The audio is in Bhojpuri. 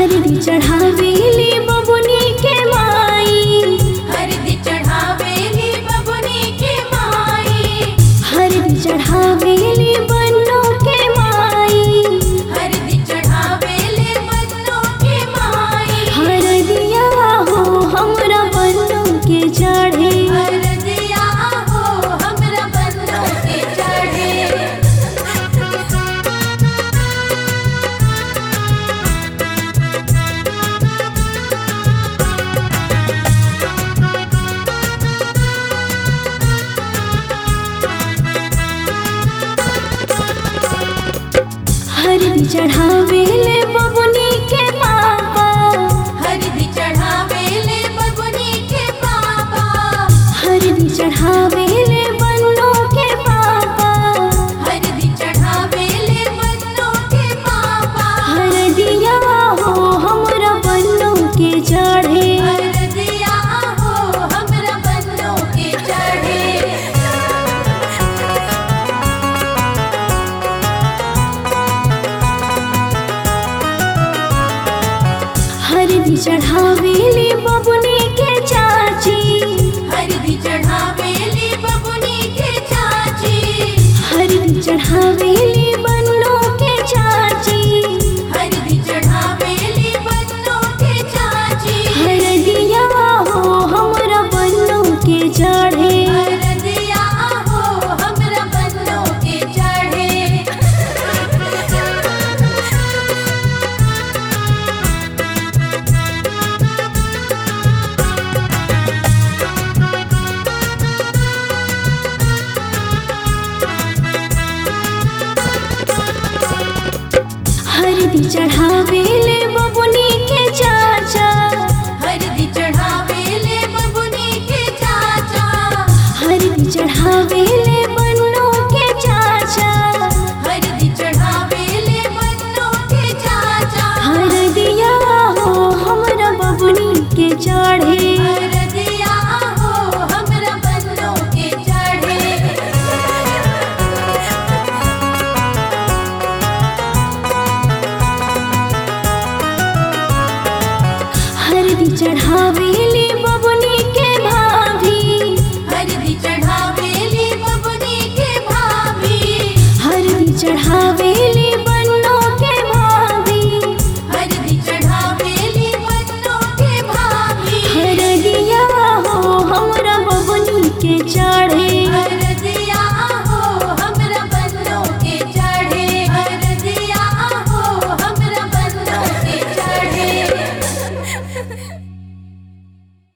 हरदी चढ़ावेली बबुनी के माई, हरदी चढ़ावेली बबुनी के माई, हरदी चढ़ावेली बन्नों के माई, हरदी चढ़ावेली बन्नों के माई। हरदिया हो हमरा बन्नों के चढ़े, हरदिया हो हमरा बन्नों के चढ़े। हरदी चढ़ावेले बबुनी के पापा, हरदी चढ़ावेले बबुनी के पापा, हरदी चढ़ावेले बन्नों के पापा, हरदी चढ़ावेले बन्नों के पापा। हरदिया हो हमरा बन्नों के चढ़े, हरदिया हो हमरा बन्नों के चढ़े। हरदी चढ़ावेली बबुनी के चाची, हरदी चढ़ावेली बबुनी के चाची, हरदी चढ़ावेली बन्नों के चाची, हरदी चढ़ावेली बन्नों के चाची। हरदिया हो हमरा बन्नों के चढ़े, हरदिया हो हमरा बन्नों के चढ़े। हरदी चढ़ावेले बबुनी के चाचा, हरदी चढ़ावेले बबुनी के चाचा, हरदी चढ़ावेले बन्नों के चाचा, हरदी चढ़ावेले बन्नों के चाचा। हरदिया हो हमरा बबुनी के चढ़े, हरदिया हो हमरा बन्नों के चढ़े। हरदी चढ़ावेली